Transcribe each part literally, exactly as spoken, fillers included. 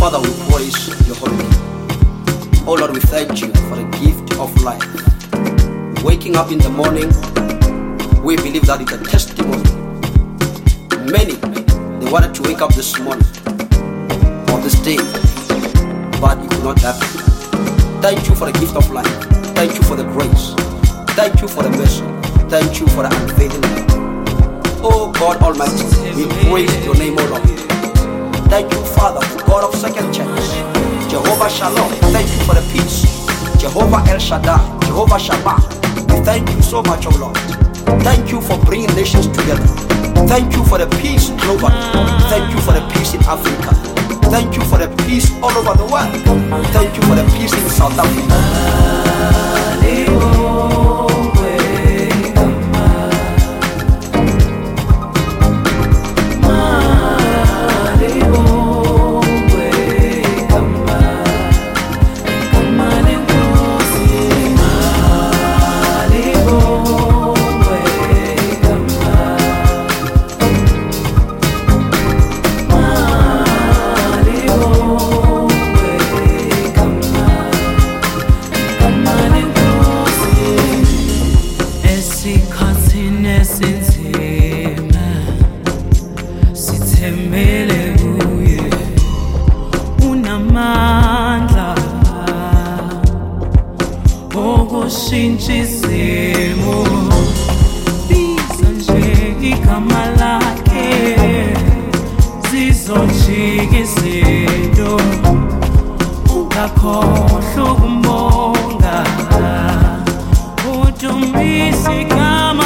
Father, we praise your holy name. Oh Lord, we thank you for the gift of life. Waking up in the morning, we believe that it's a testimony. Many, they wanted to wake up this morning, on this day, but it could not happen. Thank you for the gift of life. Thank you for the grace. Thank you for the mercy. Thank you for the unfailing love. Oh God Almighty, we praise your name, O Lord. Thank you, Father, the God of second chance. Jehovah Shalom, thank you for the peace. Jehovah El Shaddai, Jehovah Shammah, we thank you so much, O Lord. Thank you for bringing nations together. Thank you for the peace globally. Thank you for the peace in Africa. Thank you for the peace all over the world. Thank you for the peace in South Africa. Shinchizemo biza nje igama lakhe zizojika izinto ungakhohlwa ukumbonga udumise igama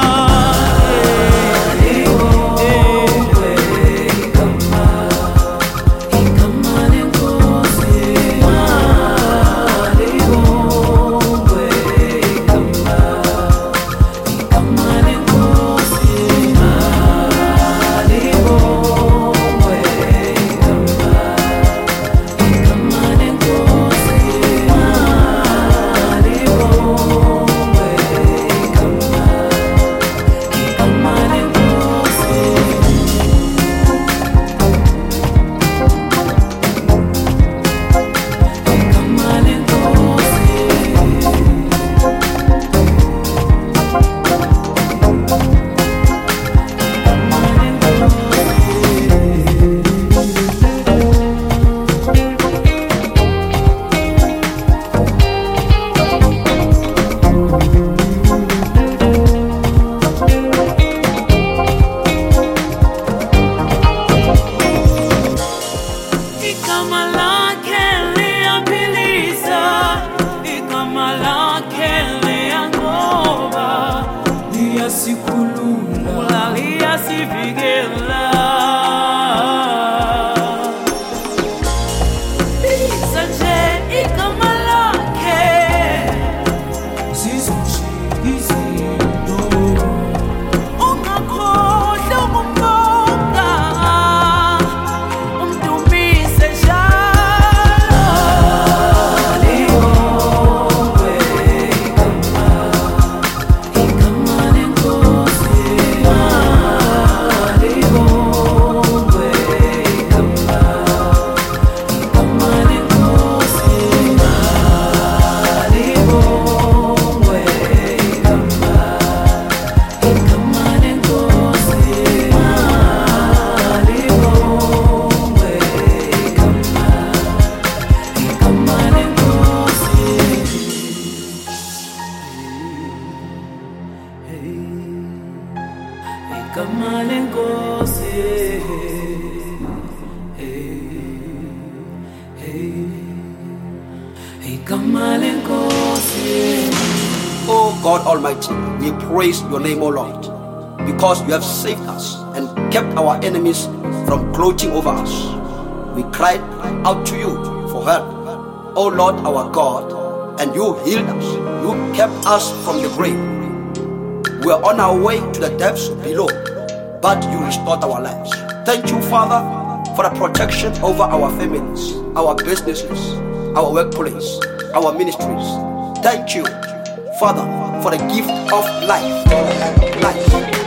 Oh God Almighty, we praise your name, O Lord, because you have saved us and kept our enemies from gloating over us. We cried out to you for help, O Lord our God, and you healed us. You kept us from the grave. We were on our way to the depths below, but you restored our lives. Thank you, Father, for the protection over our families, our businesses, our workplace, our ministries. Thank you, Father, for the gift of life. Life.